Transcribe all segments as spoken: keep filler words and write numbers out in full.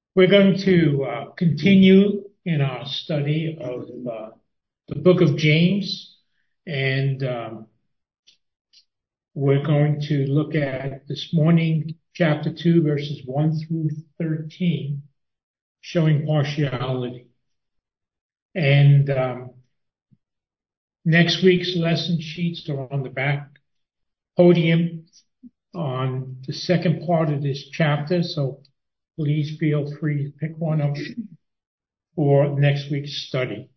We're going to uh, continue in our study of uh, the book of James, and um, we're going to look at this morning chapter two, verses one through thirteen, showing partiality. And um, next week's lesson sheets are on the back podium on the second part of this chapter, so please feel free to pick one up for next week's study.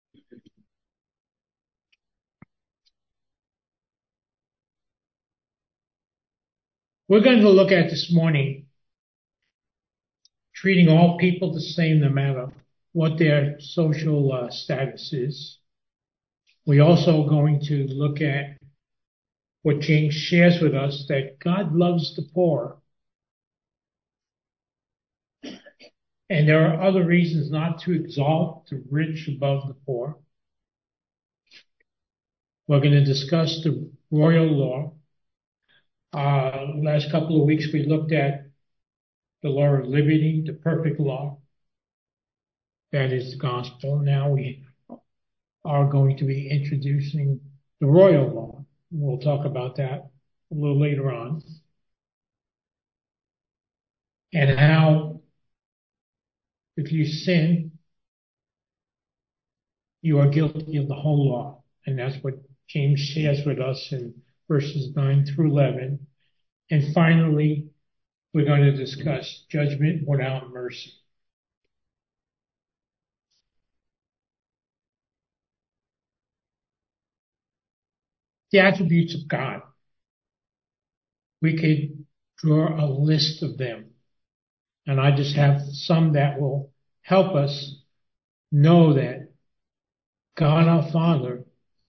We're going to look at this morning treating all people the same no matter what their social uh, status is. We're also going to look at what James shares with us, that God loves the poor. And there are other reasons not to exalt the rich above the poor. We're going to discuss the royal law. Uh, last couple of weeks we looked at the law of liberty, the perfect law. That is the gospel. Now we are going to be introducing the royal law. We'll talk about that a little later on. And how, if you sin, you are guilty of the whole law. And that's what James shares with us in verses nine through eleven. And finally, we're going to discuss judgment without mercy. The attributes of God. We could draw a list of them. And I just have some that will help us know that God our Father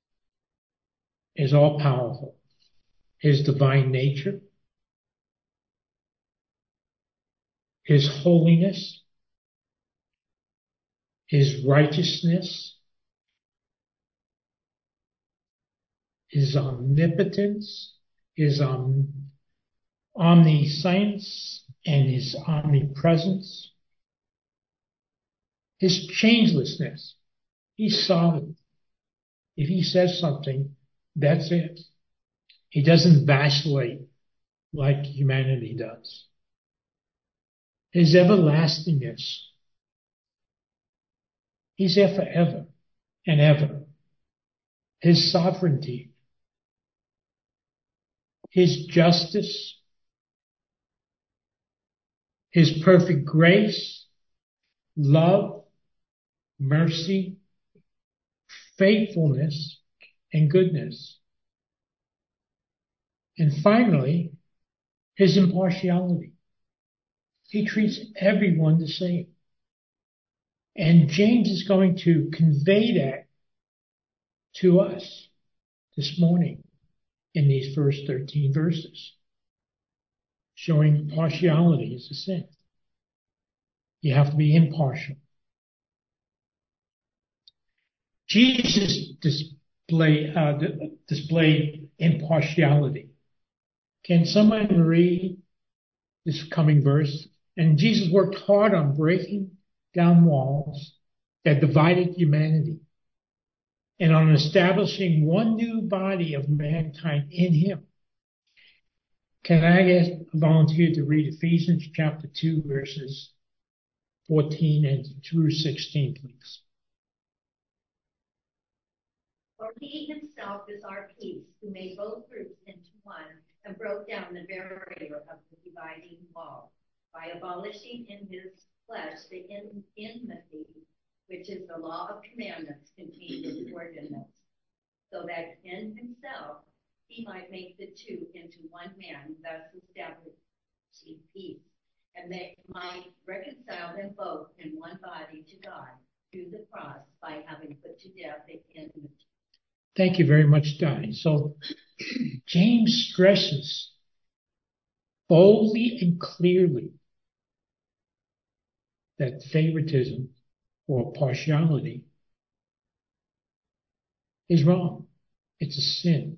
is all powerful. His divine nature, His holiness, His righteousness, His omnipotence, His om- omniscience, and His omnipresence, His changelessness. He's solid. If He says something, that's it. He doesn't vacillate like humanity does. His everlastingness. He's there forever and ever. His sovereignty. His justice. His perfect grace, love, mercy, faithfulness, and goodness. And finally, His impartiality. He treats everyone the same. And James is going to convey that to us this morning in these first thirteen verses, showing partiality is a sin. You have to be impartial. Jesus display, uh, displayed impartiality. Can someone read this coming verse? And Jesus worked hard on breaking down walls that divided humanity and on establishing one new body of mankind in Him. Can I ask a volunteer to read Ephesians chapter two, verses fourteen and through sixteen, please? For He Himself is our peace, who made both groups into one and broke down the barrier of the dividing wall by abolishing in His flesh the in- enmity, which is the law of commandments contained in the ordinance, so that in Himself He might make the two into one man, thus establishing peace, and they might reconcile them both in one body to God through the cross by having put to death the enmity. Thank you very much, Donnie. So James stresses boldly and clearly that favoritism or partiality is wrong. It's a sin.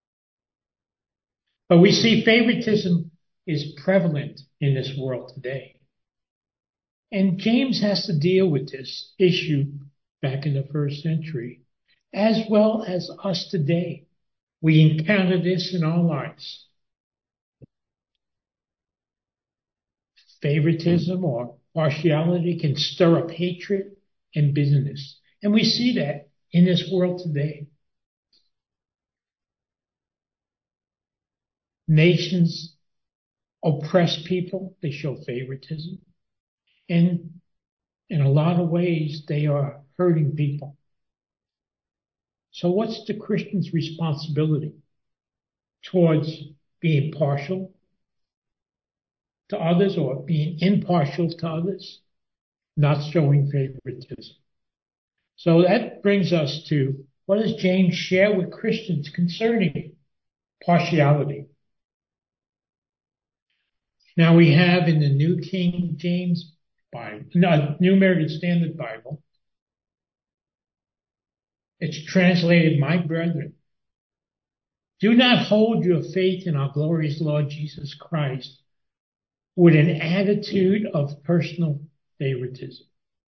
But we see favoritism is prevalent in this world today. And James has to deal with this issue back in the first century, as well as us today. We encounter this in our lives. Favoritism or partiality can stir up hatred and bitterness. And we see that in this world today. Nations oppress people, they show favoritism. And in a lot of ways, they are hurting people. So what's the Christian's responsibility towards being partial to others or being impartial to others, not showing favoritism? So that brings us to, what does James share with Christians concerning partiality? Now we have in the New King James Bible, no, New American Standard Bible, it's translated, "My brethren, do not hold your faith in our glorious Lord Jesus Christ with an attitude of personal favoritism."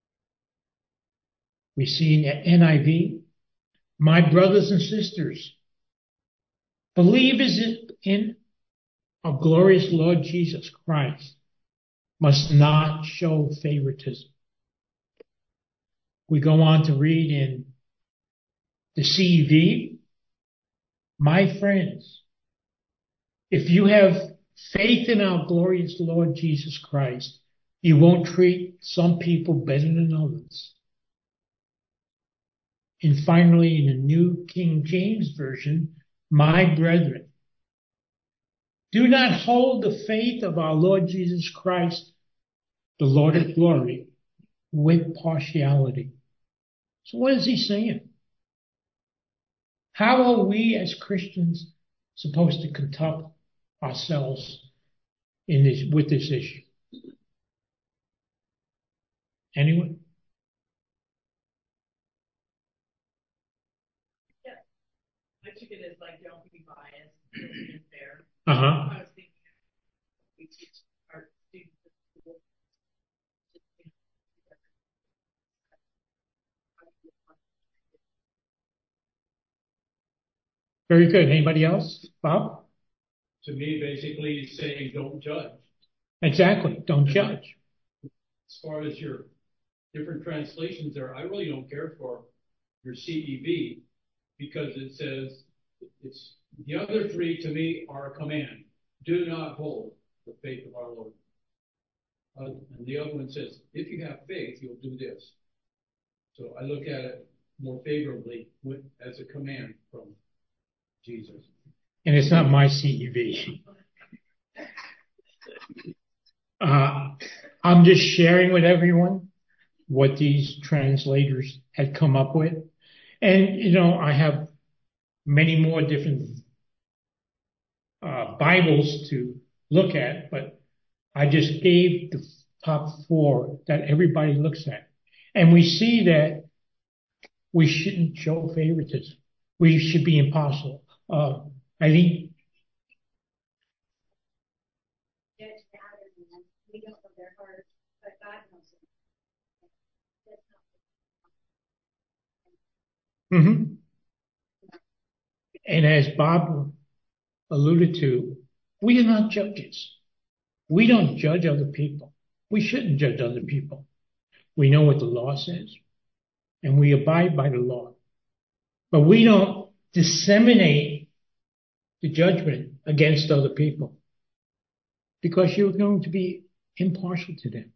We see in the N I V, "My brothers and sisters, believers in our glorious Lord Jesus Christ must not show favoritism." We go on to read in the C E V, "My friends, if you have faith in our glorious Lord Jesus Christ, you won't treat some people better than others." And finally, in the New King James Version, "My brethren, do not hold the faith of our Lord Jesus Christ, the Lord of glory, with partiality." So what is he saying? How are we as Christians supposed to conduct ourselves in this, with this issue? Anyone? Yeah, I took it as like don't be biased, being fair. Uh huh. I was thinking we teach our students at school. Very good. Anybody else? Bob? To me, basically saying don't judge. Exactly. Don't judge. As far as your different translations there, I really don't care for your C E V because it says it's the other three to me are a command. Do not hold the faith of our Lord. Uh, and the other one says, if you have faith, you'll do this. So I look at it more favorably with, as a command from Jesus. And it's not my C E V. Uh, I'm just sharing with everyone what these translators had come up with. And, you know, I have many more different uh, Bibles to look at, but I just gave the top four that everybody looks at. And we see that we shouldn't show favoritism. We should be impartial. Uh, I think. Judge matters, and we don't know their hearts, but God knows them. Mm-hmm. And as Bob alluded to, we are not judges. We don't judge other people. We shouldn't judge other people. We know what the law says, and we abide by the law. But we don't disseminate the judgment against other people because you're going to be impartial to them.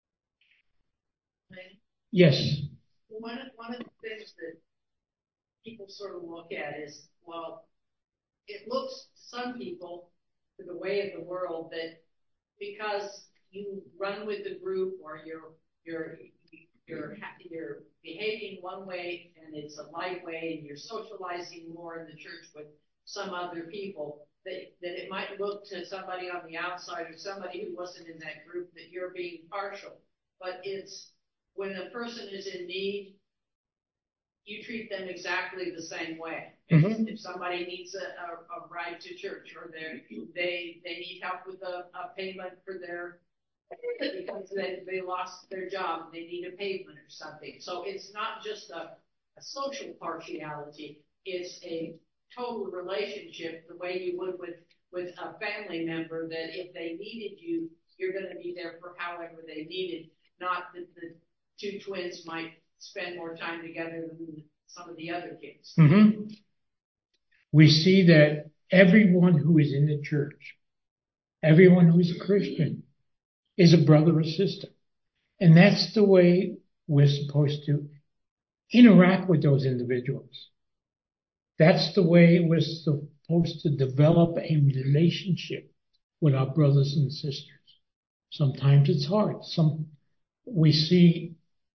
Yes. One of, one of the things that people sort of look at is, well, it looks to some people, to the way of the world, that because you run with the group or you're you're you're you're behaving one way and it's a light way and you're socializing more in the church with some other people, that that it might look to somebody on the outside or somebody who wasn't in that group that you're being partial. But it's when a person is in need, you treat them exactly the same way. Mm-hmm. If somebody needs a, a, a ride to church or they they they need help with a, a payment for their because they, they lost their job and they need a pavement or something. So it's not just a, a social partiality, it's a total relationship, the way you would with, with a family member, that if they needed you, you're going to be there for however they needed, not that the two twins might spend more time together than some of the other kids. Mm-hmm. We see that everyone who is in the church, everyone who is a Christian, is a brother or sister. And that's the way we're supposed to interact with those individuals. That's the way we're supposed to develop a relationship with our brothers and sisters. Sometimes it's hard. Some we see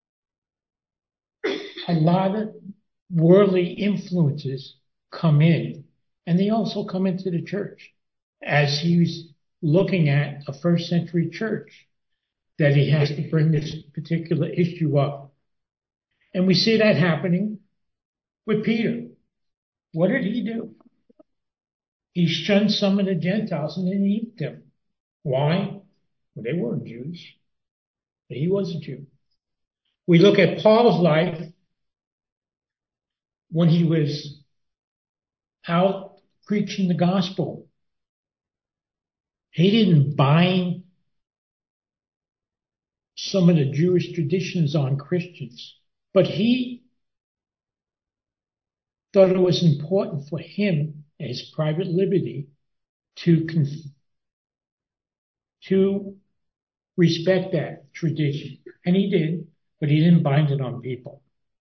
a lot of worldly influences come in, and they also come into the church. As he was looking at a first century church, that he has to bring this particular issue up. And we see that happening with Peter. What did he do? He shunned some of the Gentiles and didn't eat them. Why? Well, they weren't Jews. But he was a Jew. We look at Paul's life when he was out preaching the gospel. He didn't bind some of the Jewish traditions on Christians, but he thought it was important for him, his private liberty, to conf- to respect that tradition. And he did, but he didn't bind it on people.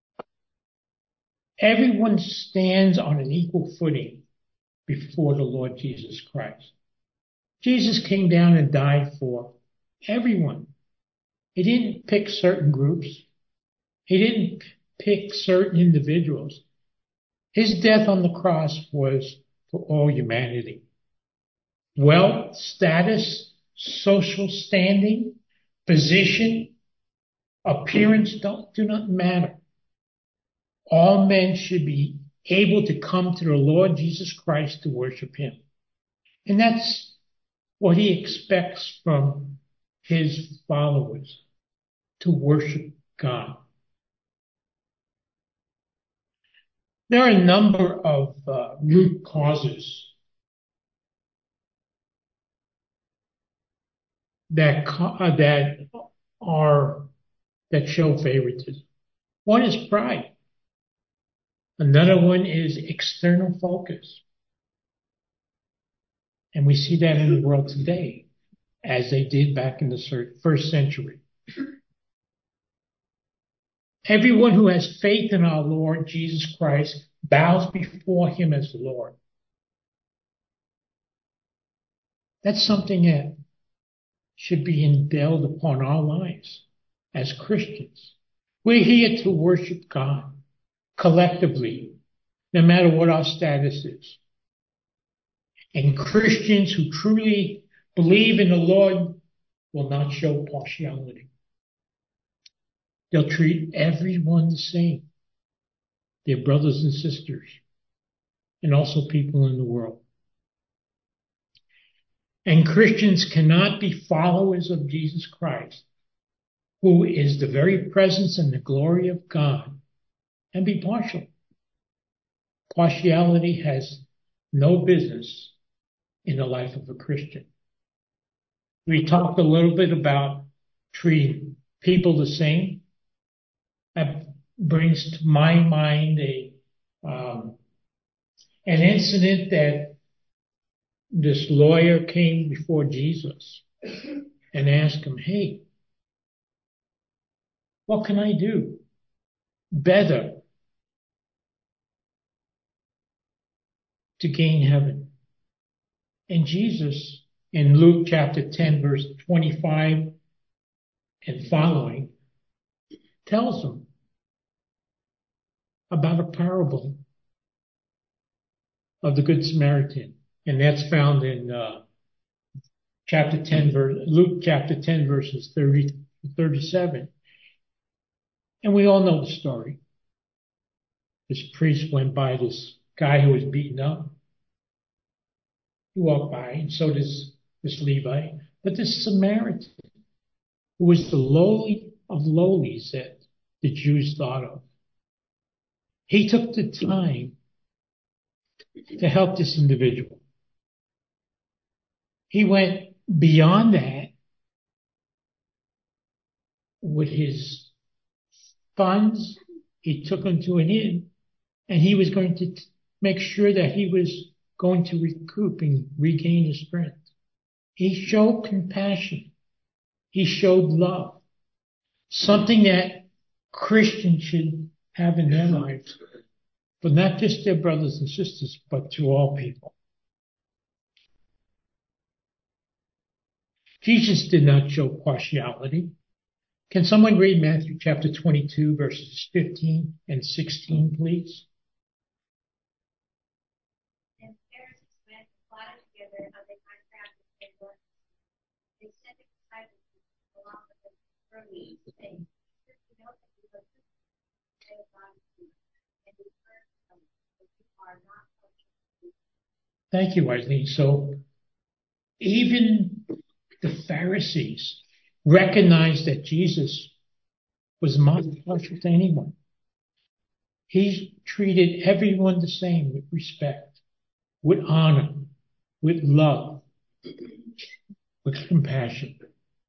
Everyone stands on an equal footing before the Lord Jesus Christ. Jesus came down and died for everyone. He didn't pick certain groups. He didn't pick certain individuals. His death on the cross was for all humanity. Wealth, status, social standing, position, appearance don't, do not matter. All men should be able to come to the Lord Jesus Christ to worship him. And that's what he expects from his followers, to worship God. There are a number of uh, root causes that uh, that are that show favoritism. One is pride. Another one is external focus. And we see that in the world today, as they did back in the first century. Everyone who has faith in our Lord Jesus Christ bows before him as the Lord. That's something that should be instilled upon our lives as Christians. We're here to worship God collectively, no matter what our status is. And Christians who truly believe in the Lord will not show partiality. They'll treat everyone the same, their brothers and sisters, and also people in the world. And Christians cannot be followers of Jesus Christ, who is the very presence and the glory of God, and be partial. Partiality has no business in the life of a Christian. We talked a little bit about treating people the same. That brings to my mind a um, an incident that this lawyer came before Jesus and asked him, hey, what can I do better to gain heaven? And Jesus, in Luke chapter ten, verse twenty-five and following, tells him about a parable of the Good Samaritan. And that's found in uh, chapter ten, verse, Luke chapter ten, verses thirty to thirty-seven. And we all know the story. This priest went by this guy who was beaten up. He walked by, and so does this Levite. But this Samaritan, who was the lowly of lowlies that the Jews thought of. He took the time to help this individual. He went beyond that with his funds. He took him to an inn, and he was going to t- make sure that he was going to recoup and regain his strength. He showed compassion. He showed love, something that Christians should have in their lives, but not just their brothers and sisters, but to all people. Jesus did not show partiality. Can someone read Matthew chapter twenty-two, verses fifteen and sixteen, please? And the Pharisees went and plotted together how they might practice their works. They sent the disciples along with them early, saying, "You know that you are good of God, and you heard from us, but you are not partial." Thank you, Eileen. So even the Pharisees recognized that Jesus was not partial to anyone. He treated everyone the same, with respect, with honor, with love, with compassion.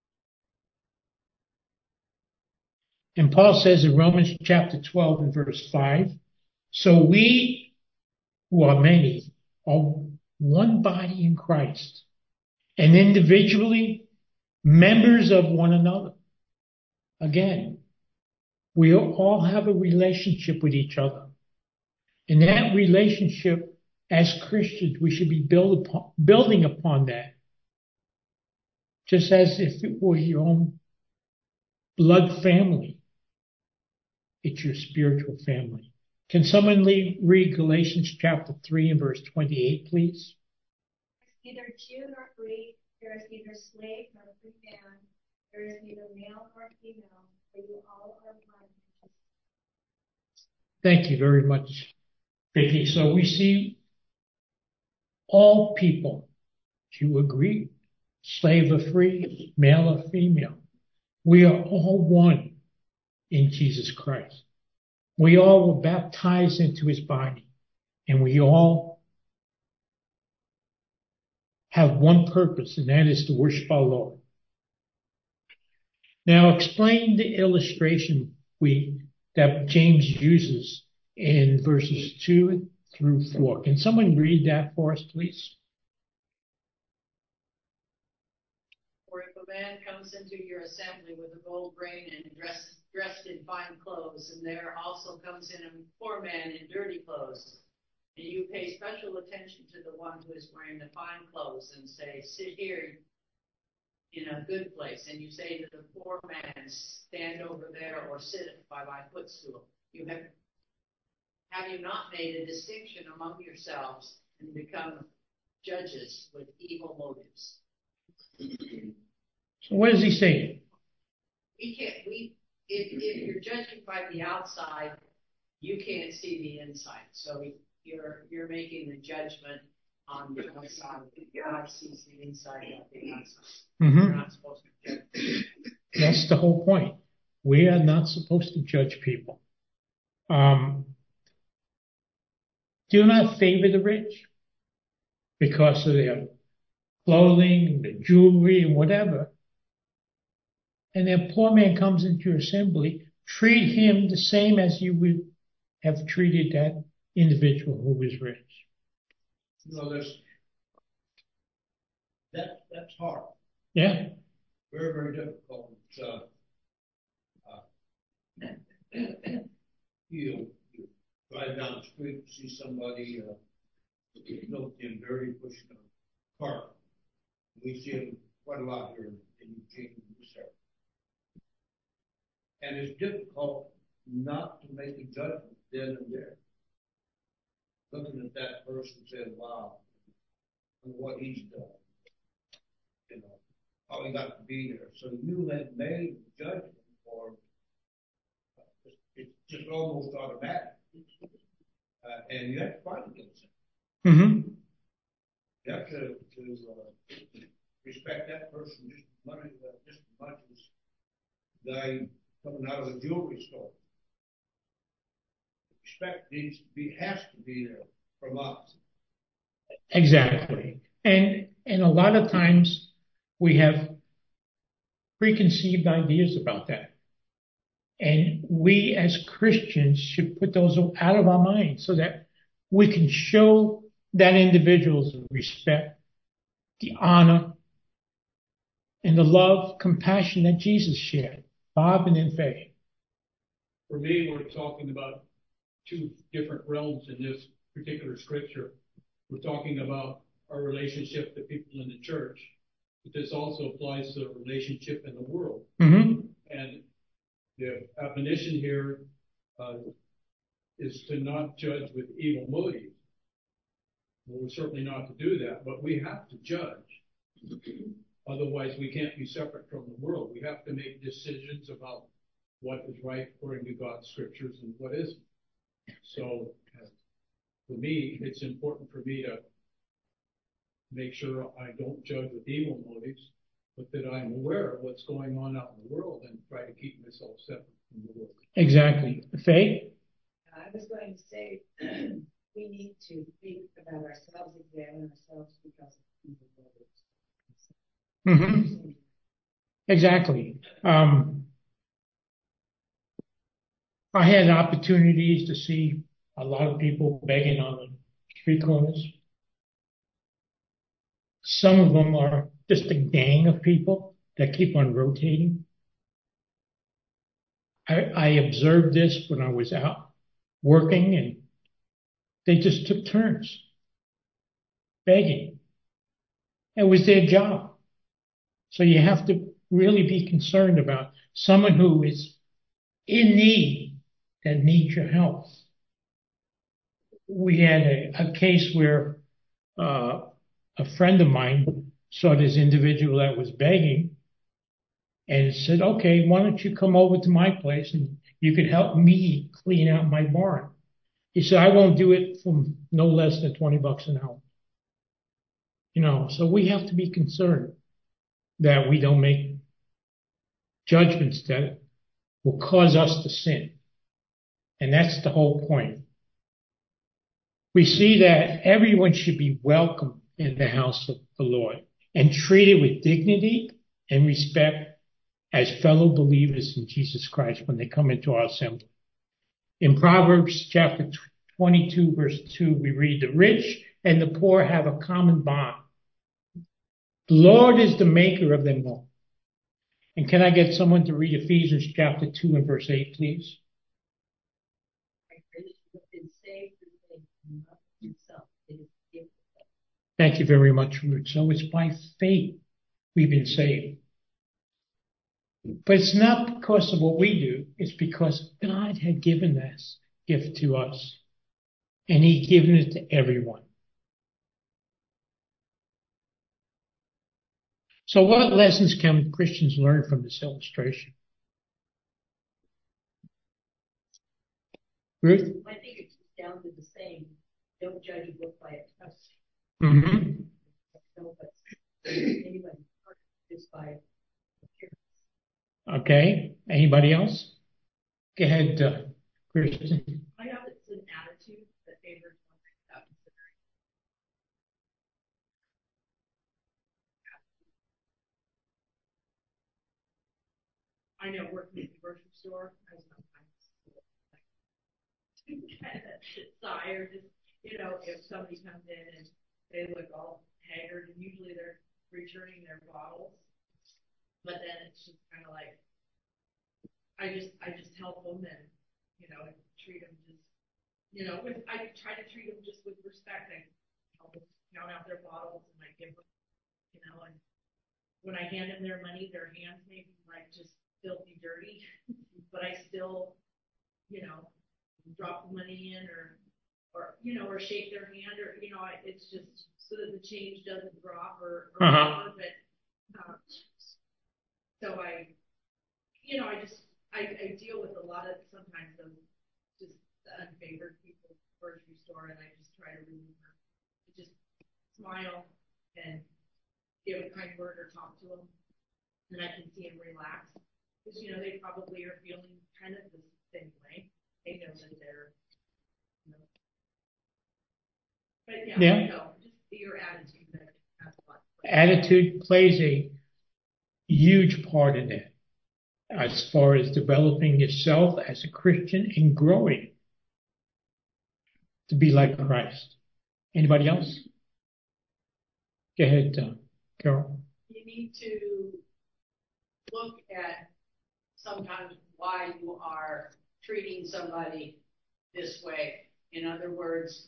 And Paul says in Romans chapter twelve and verse five, so we who are many are one body in Christ, and individually members of one another. Again, we all have a relationship with each other. And that relationship, as Christians, we should be build upon, building upon that. Just as if it were your own blood family. It's your spiritual family. Can someone read Galatians chapter three and verse twenty-eight, please? There is neither Jew nor Greek, there is neither slave nor free man, there is neither male nor female, for you all are one. Thank you very much, Vicki. So we see all people, Jew or Greek, slave or free, male or female. We are all one in Jesus Christ. We all were baptized into his body, and we all have one purpose, and that is to worship our Lord. Now, explain the illustration we that James uses in verses two through four. Can someone read that for us, please? Or if a man comes into your assembly with a gold ring and dressed dressed in fine clothes, and there also comes in a poor man in dirty clothes, and you pay special attention to the one who is wearing the fine clothes and say, sit here in a good place, and you say to the poor man, stand over there or sit by my footstool. You have have you not made a distinction among yourselves and become judges with evil motives? So what is he saying? We can't, we, if, if you're judging by the outside, you can't see the inside. So you're, you're making the judgment on the outside. God sees the inside, not the outside. Mm-hmm. You're not supposed to judge. That's the whole point. We are not supposed to judge people. Um, do not favor the rich because of their clothing, the jewelry, and whatever. And then a poor man comes into your assembly, treat him the same as you would have treated that individual who was rich. No, there's that that's hard. Yeah. Very, very difficult. Uh, uh, you, you drive down the street and see somebody uh, filthy and dirty pushing a cart. We see them quite a lot here in Eugene and Lucerne. And it's difficult not to make a judgment then and there. Looking at that person and saying, wow, and what he's done. You know, how he got to be there. So you have made the judgment for, uh, it's just almost automatic. Uh, and you have to fight against it. Mm-hmm. You have to, to uh, respect that person just as much, uh, just as much as the guy coming out of the jewelry store. Respect needs to be, has to be there from us. Exactly. And, and a lot of times we have preconceived ideas about that. And we as Christians should put those out of our minds so that we can show that individual's respect, the honor, and the love, compassion that Jesus shared. Bob and then Faye. For me, we're talking about two different realms in this particular scripture. We're talking about our relationship to people in the church, but this also applies to the relationship in the world. Mm-hmm. And the admonition here uh, is to not judge with evil motives. Well, we're certainly not to do that, but we have to judge. Otherwise, we can't be separate from the world. We have to make decisions about what is right according to God's scriptures and what isn't. So, uh, for me, it's important for me to make sure I don't judge with evil motives, but that I'm aware of what's going on out in the world and try to keep myself separate from the world. Exactly. Faye? I was going to say, we need to think about ourselves, examine ourselves because of evil motives. Mm-hmm. Exactly. Um, I had opportunities to see a lot of people begging on the street corners. Some of them are just a gang of people that keep on rotating. I, I observed this when I was out working, and they just took turns begging. It was their job. So you have to really be concerned about someone who is in need that needs your help. We had a, a case where uh, a friend of mine saw this individual that was begging and said, okay, why don't you come over to my place and you could help me clean out my barn. He said, I won't do it for no less than twenty bucks an hour. You know, so we have to be concerned that we don't make judgments that will cause us to sin. And that's the whole point. We see that everyone should be welcome in the house of the Lord and treated with dignity and respect as fellow believers in Jesus Christ when they come into our assembly. In Proverbs chapter twenty-two, verse two, we read, the rich and the poor have a common bond. The Lord is the maker of them all. And can I get someone to read Ephesians chapter two and verse eight, please? Thank you very much, Ruth. So it's by faith we've been saved. But it's not because of what we do. It's because God had given this gift to us. And He's given it to everyone. So what lessons can Christians learn from this illustration? Ruth? I think it's down to the same. Don't judge a book by its cover. Mm-hmm. No, but anybody just by appearance. Okay. Anybody else? Go ahead, uh, Kristen. I know it's an attitude that favors one thing without considering. I know working at the grocery store, I sometimes kind of sigh or just, you know, if somebody comes in and they look all haggard, and usually they're returning their bottles, but then it's just kind of like, I just, I just help them and, you know, treat them just, you know, with, I try to treat them just with respect. I help them count out their bottles and I give them, you know, and when I hand them their money, their hands may be like just filthy dirty, but I still, you know, drop the money in or, or, you know, or shake their hand or, you know, I, it's just so that the change doesn't drop or, or Uh-huh. whatever, but, um, so I, you know, I just, I, I deal with a lot of sometimes those just the unfavored people at the grocery store, and I just try to remember to just smile and give a kind word or talk to them, and I can see them relax. Because, you know, they probably are feeling kind of the same way. They know that they're, you know. But yeah, Yeah. no, just your attitude. That has a lot. Attitude plays a huge part in it, as far as developing yourself as a Christian and growing to be like Christ. Anybody else? Go ahead, uh, Carol. You need to look at sometimes why you are treating somebody this way. In other words,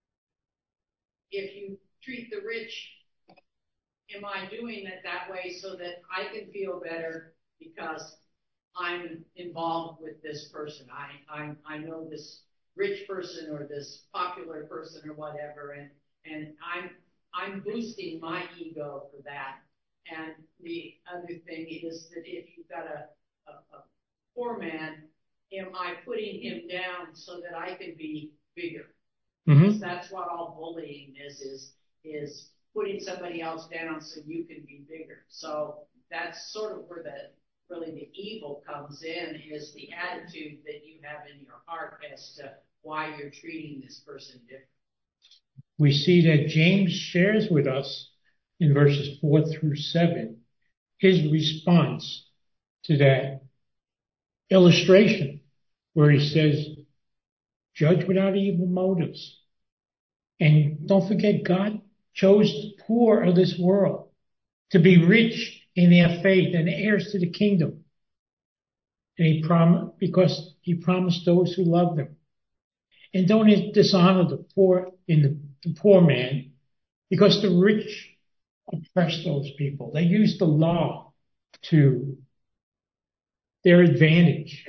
if you treat the rich, am I doing it that way so that I can feel better because I'm involved with this person? I I, I know this rich person or this popular person or whatever, and and I'm I'm boosting my ego for that. And the other thing is that if you've got a, a, a poor man, am I putting him down so that I can be bigger? Mm-hmm. Because that's what all bullying is, is, is putting somebody else down so you can be bigger. So that's sort of where the, really the evil comes in, is the attitude that you have in your heart as to why you're treating this person different. We see that James shares with us in verses four through seven his response to that illustration where he says, judge without evil motives. And don't forget, God chose the poor of this world to be rich in their faith and heirs to the kingdom. And he promised, because he promised those who love them. And don't dishonor the poor in the, the poor man, because the rich oppress those people. They use the law to their advantage.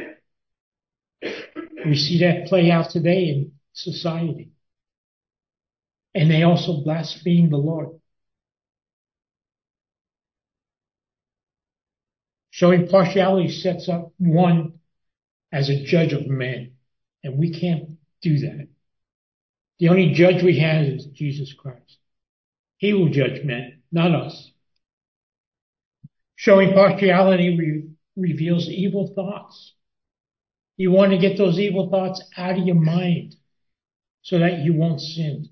We see that play out today in society. And they also blaspheme the Lord. Showing partiality sets up one as a judge of men. And we can't do that. The only judge we have is Jesus Christ. He will judge men, not us. Showing partiality re- reveals evil thoughts. You want to get those evil thoughts out of your mind so that you won't sin.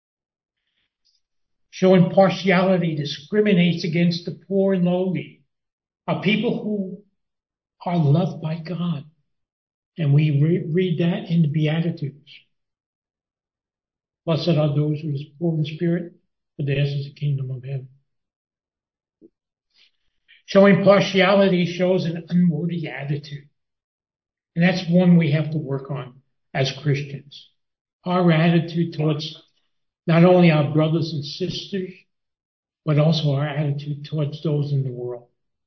Showing partiality discriminates against the poor and lowly, are people who are loved by God. And we re- read that in the Beatitudes. Blessed are those who are poor in spirit, for theirs is the kingdom of heaven. Showing partiality shows an unworthy attitude. And that's one we have to work on as Christians. Our attitude towards not only our brothers and sisters, but also our attitude towards those in the world.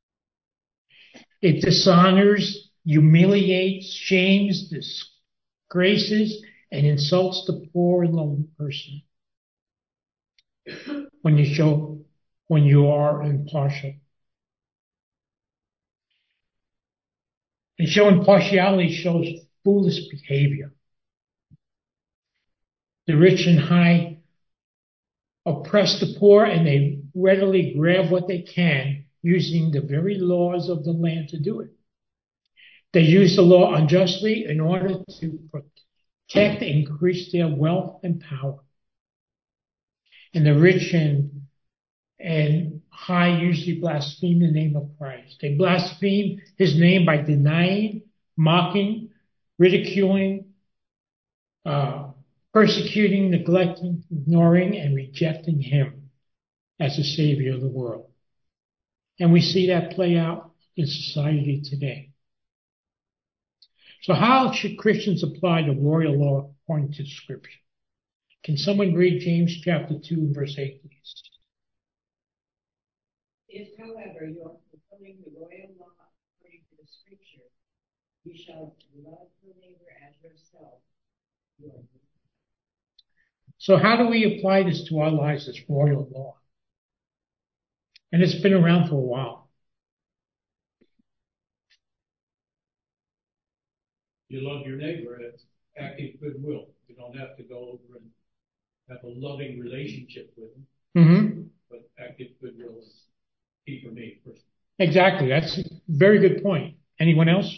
It dishonors, humiliates, shames, disgraces, and insults the poor and lonely person. When you show, when you are impartial. And showing partiality shows foolish behavior. The rich and high oppress the poor, and they readily grab what they can using the very laws of the land to do it. They use the law unjustly in order to protect and increase their wealth and power. And the rich and, and high usually blaspheme the name of Christ. They blaspheme his name by denying, mocking, ridiculing, uh, persecuting, neglecting, ignoring, and rejecting him as the Savior of the world. And we see that play out in society today. So how should Christians apply the royal law according to Scripture? Can someone read James chapter two, verse eight, please? If, however, you are fulfilling the royal law according to the Scripture, you shall love your neighbor as yourself. You are So how do we apply this to our lives as royal law? And it's been around for a while. You love your neighbor, it's active goodwill. You don't have to go over and have a loving relationship with them, Mm-hmm. but active goodwill is key for me personally. Exactly. That's a very good point. Anyone else?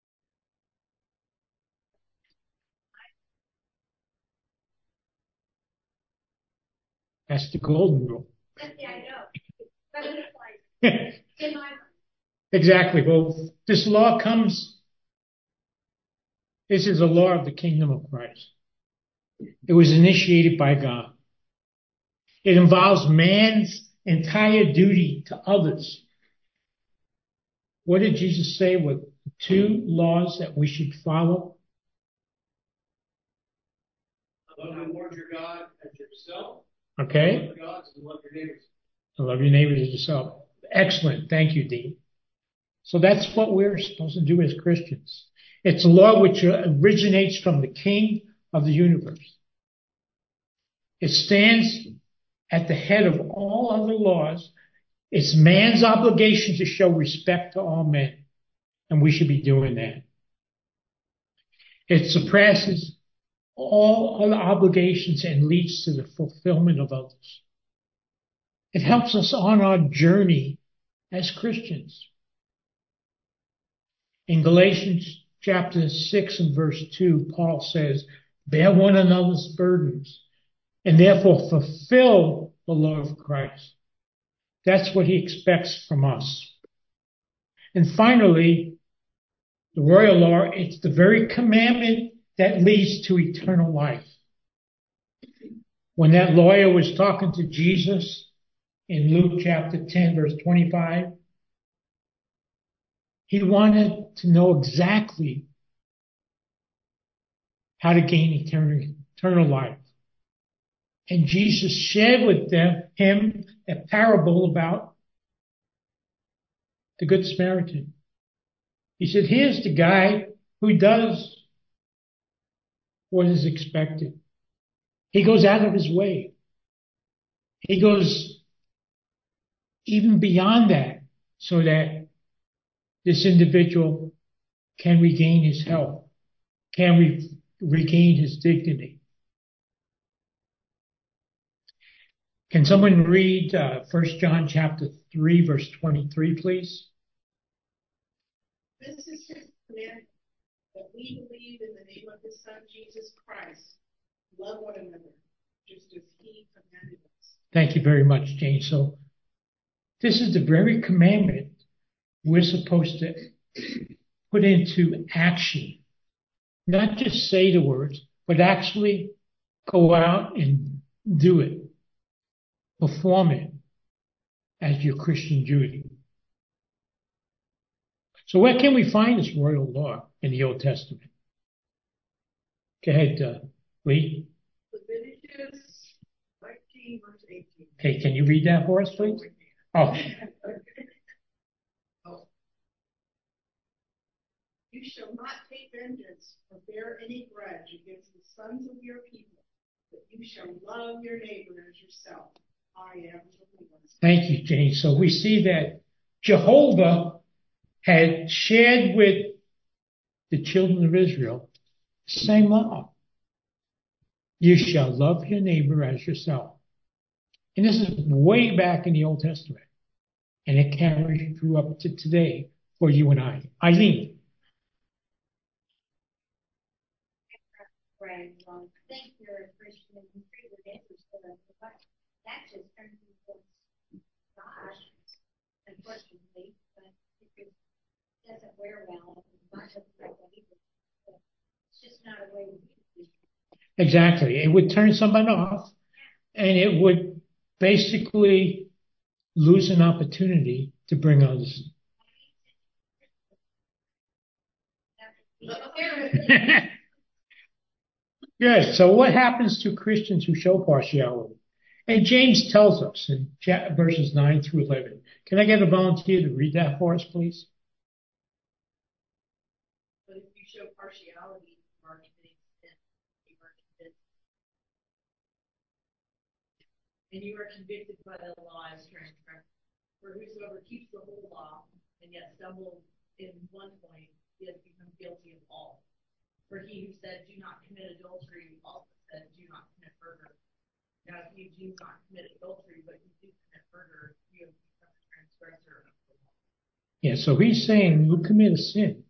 That's the golden rule. Yeah, I know. But it applies in my mind. Exactly. Well, this law comes, this is a law of the kingdom of Christ. It was initiated by God. It involves man's entire duty to others. What did Jesus say were two laws that we should follow? Love the Lord your God as yourself. Okay. Love God and love your neighbors. And love your neighbors as yourself. Excellent. Thank you, Dean. So that's what we're supposed to do as Christians. It's a law which originates from the King of the universe. It stands at the head of all other laws. It's man's obligation to show respect to all men, and we should be doing that. It suppresses all other obligations and leads to the fulfillment of others. It helps us on our journey as Christians. In Galatians chapter six and verse two, Paul says, bear one another's burdens and therefore fulfill the law of Christ. That's what he expects from us. And finally, the royal law, it's the very commandment that leads to eternal life. When that lawyer was talking to Jesus in Luke chapter ten, verse twenty-five, he wanted to know exactly how to gain eternal, eternal life. And Jesus shared with them him a parable about the Good Samaritan. He said, here's the guy who does what is expected. He goes out of his way. He goes even beyond that so that this individual can regain his health, can re- regain his dignity. Can someone read uh, First John chapter three, verse twenty-three, please? This is his commandment, that we believe in the name of his Son, Jesus Christ, love one another, just as he commanded us. Thank you very much, Jane. So this is the very commandment we're supposed to put into action. Not just say the words, but actually go out and do it. Perform it as your Christian duty. So where can we find this royal law in the Old Testament? Go ahead, uh, Lee. Leviticus nineteen, verse eighteen. Hey, can you read that for us, please? Oh. Oh. You shall not take vengeance or bear any grudge against the sons of your people, but you shall love your neighbor as yourself. I am the Lord. Thank you, Jane. So we see that Jehovah had shared with the children of Israel the same law. You shall love your neighbor as yourself. And this is way back in the Old Testament. And it carries through up to today for you and I. Eileen. Right. Well, think you're a Christian and you treat your neighbors the right. That just turns into God, unfortunately, but it doesn't wear well. God doesn't like that either. It's just not a way to be. Exactly. It would turn someone off, and it would basically lose an opportunity to bring others. Good. So what happens to Christians who show partiality? And James tells us in verses nine through eleven. Can I get a volunteer to read that for us, please? But if you show partiality, you are committing sin. You are convinced. And you are convicted by the law as transgressor. For whosoever keeps the whole law and yet stumbles in one point, he has become guilty of all. For he who said, do not commit adultery, also said, do not commit murder. Now, if you do not commit adultery, but you do commit murder, you have become a transgressor of the law. Yeah, so he's saying you commit a sin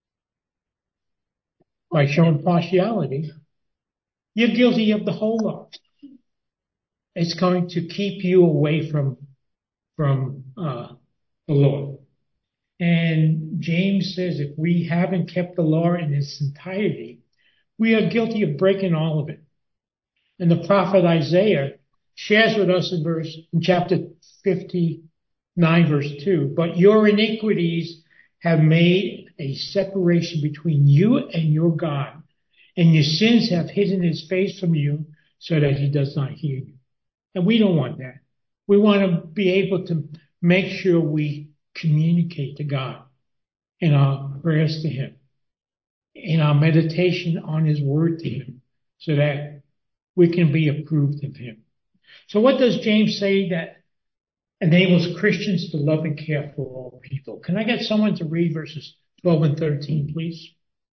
by showing partiality, you're guilty of the whole law. It's going to keep you away from, from uh, the Lord. And James says if we haven't kept the law in its entirety, we are guilty of breaking all of it. And the prophet Isaiah shares with us in verse, in chapter fifty-nine, verse two, but your iniquities have made a separation between you and your God, and your sins have hidden his face from you so that he does not hear you. And we don't want that. We want to be able to make sure we communicate to God in our prayers to him, in our meditation on his word to him, so that we can be approved of him. So what does James say that enables Christians to love and care for all people? Can I get someone to read verses twelve and thirteen, please?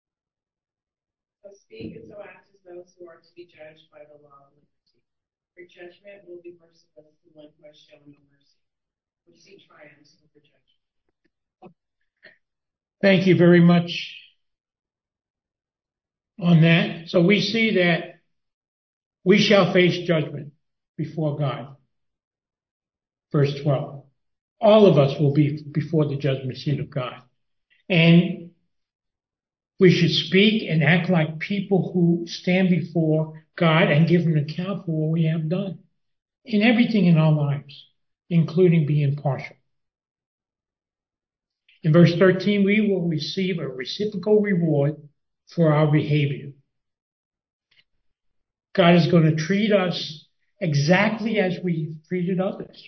So speak and so act as those who are to be judged by the law of liberty. For judgment will be merciful to one who has shown no mercy. Mercy triumphs over judgment. Thank you very much on that. So we see that we shall face judgment before God. Verse twelve. All of us will be before the judgment seat of God. And we should speak and act like people who stand before God and give an account for what we have done in everything in our lives, including being partial. In verse thirteen, we will receive a reciprocal reward for our behavior. God is going to treat us exactly as we treated others.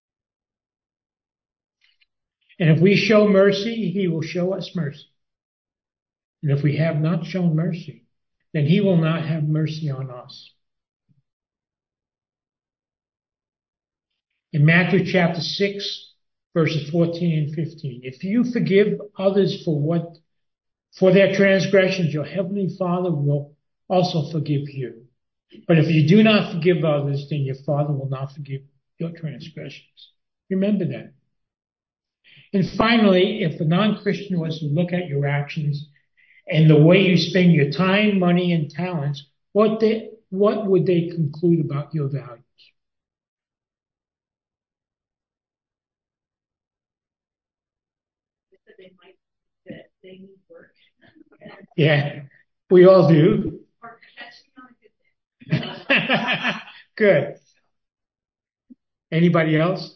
And if we show mercy, he will show us mercy. And if we have not shown mercy, then he will not have mercy on us. In Matthew chapter six, verses fourteen and fifteen, if you forgive others for what, for their transgressions, your heavenly Father will also forgive you. But if you do not forgive others, then your Father will not forgive your transgressions. Remember that. And finally, if a non-Christian was to look at your actions and the way you spend your time, money, and talents, what they, what would they conclude about your values? They might that they need work. Yeah, we all do. Or catch me on a good day. Good. Anybody else?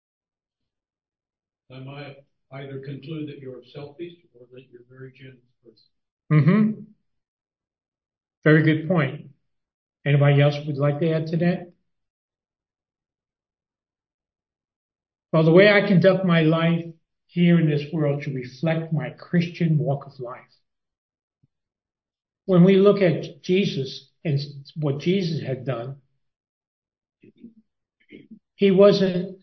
I might either conclude that you're selfish or that you're a very generous person. Mm-hmm. Very good point. Anybody else would like to add to that? Well, the way I conduct my life here in this world should reflect my Christian walk of life. When we look at Jesus and what Jesus had done, he wasn't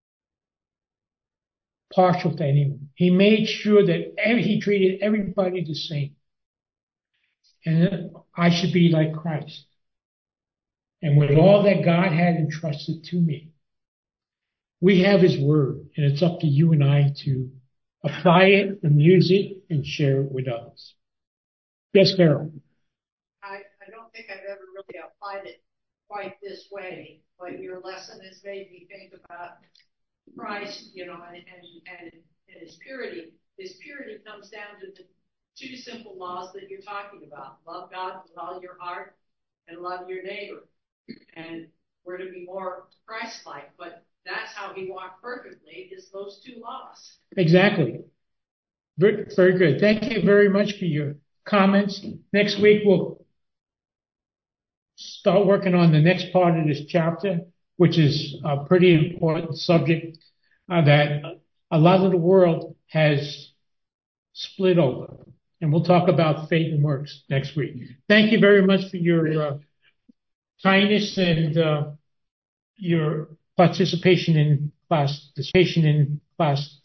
partial to anyone. He made sure that every, he treated everybody the same. And I should be like Christ. And with all that God had entrusted to me, we have his word, and it's up to you and I to apply it and use it and share it with others. Yes, Carol. I, I don't think I've ever really applied it quite this way, but your lesson has made me think about Christ, you know, and, and, and his purity. His purity comes down to the two simple laws that you're talking about. Love God with all your heart and love your neighbor. And we're to be more Christ-like, but that's how he walked perfectly, is those two laws. Exactly. Very, very good. Thank you very much for your comments. Next week, we'll start working on the next part of this chapter, which is a pretty important subject uh, that a lot of the world has split over. And we'll talk about faith and works next week. Thank you very much for your uh, kindness and uh, your participation in class, participation in class